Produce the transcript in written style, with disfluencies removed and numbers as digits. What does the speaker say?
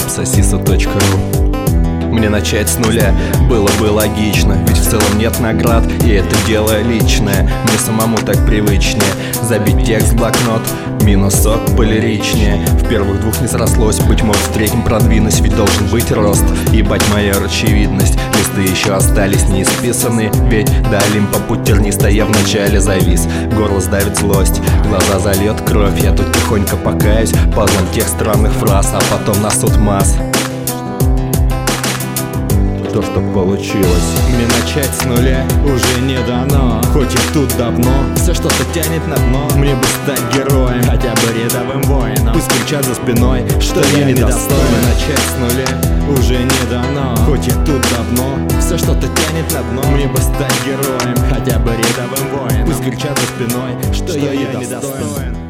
Abscissa.ru. Мне начать с нуля было бы логично, ведь в целом нет наград, и это дело личное. Мне самому так привычнее забить текст в блокнот, минусок полиричнее. В первых двух не срослось, быть может в третьем продвинусь, ведь должен быть рост. Ебать моя очевидность, листы еще остались не исписаны, ведь до Олимпа путь тернистый, я вначале завис. Горло сдавит злость, глаза зальет кровь, я тут тихонько покаюсь пазлом тех странных фраз, а потом на суд масс. То, что получилось. Мне начать с нуля уже не дано, хоть и тут давно все что-то тянет на дно. Мне бы стать героем, хотя бы рядовым воином. Пусть кричат за спиной, что я недостоин. Начать с нуля уже не дано, хоть и тут давно все что-то тянет на дно. Мне бы стать героем, хотя бы рядовым воином. Пусть кричат за спиной, что я недостоин.